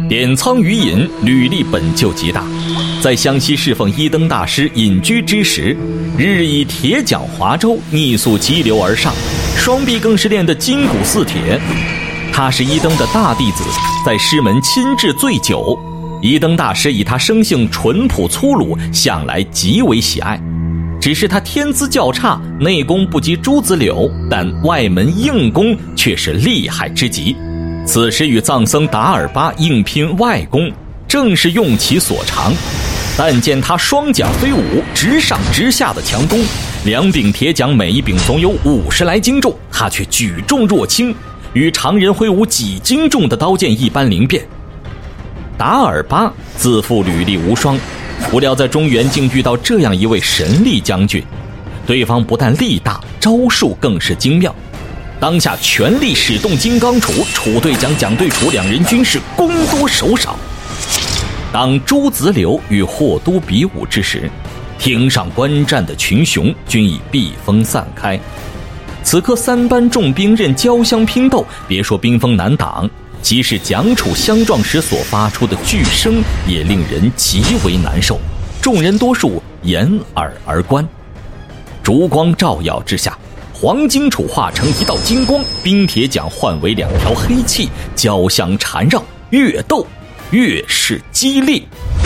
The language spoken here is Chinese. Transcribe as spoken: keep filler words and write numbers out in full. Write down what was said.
典仓于隐履历本就极大，在湘西侍奉一灯大师隐居之时，日以铁桨划舟，逆速急流而上，双臂更是练得筋骨似铁。他是一灯的大弟子，在师门亲至最久。一灯大师以他生性淳朴粗鲁，向来极为喜爱。只是他天资较差，内功不及朱子柳，但外门硬功却是厉害之极。此时与藏僧达尔巴硬拼外功，正是用其所长。但见他双桨飞舞，直上直下的强攻，两柄铁桨每一柄总有五十来斤重，他却举重若轻，与常人挥舞几斤重的刀剑一般灵便。达尔巴自负履历无双，不料在中原竟遇到这样一位神力将军，对方不但力大，招数更是精妙。当下全力使动金刚杵，杵对桨，桨对杵，两人均是攻多守少。当朱子柳与霍都比武之时，厅上观战的群雄均已避风散开。此刻三班重兵刃交相拼斗，别说兵锋难挡，即使桨杵相撞时所发出的巨声也令人极为难受，众人多数掩耳而观。烛光照耀之下，黄金杵化成一道金光，冰铁桨换为两条黑气，交相缠绕，越斗越是激烈。